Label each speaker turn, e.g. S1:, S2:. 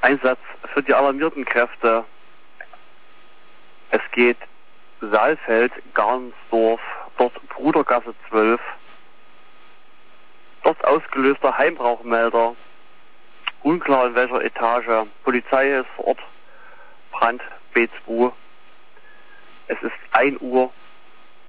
S1: Einsatz für die alarmierten Kräfte. Es geht Saalfeld, Garnsdorf, dort Brudergasse 12. Dort ausgelöster Heimrauchmelder. Unklar in welcher Etage. Polizei ist vor Ort. Brand B2. Es ist 1 Uhr